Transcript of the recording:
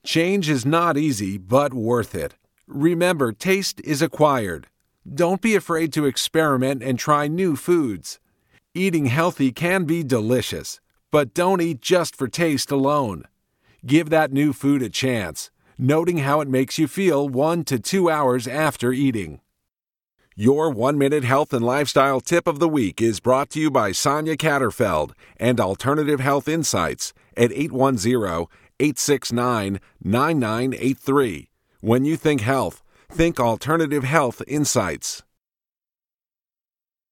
Change is not easy, but worth it. Remember, taste is acquired. Don't be afraid to experiment and try new foods. Eating healthy can be delicious, but don't eat just for taste alone. Give that new food a chance, noting how it makes you feel 1 to 2 hours after eating. Your 1-minute health and lifestyle tip of the week is brought to you by Sonia Catterfeld and Alternative Health Insights at 810-869-9983. When you think health, think Alternative Health Insights.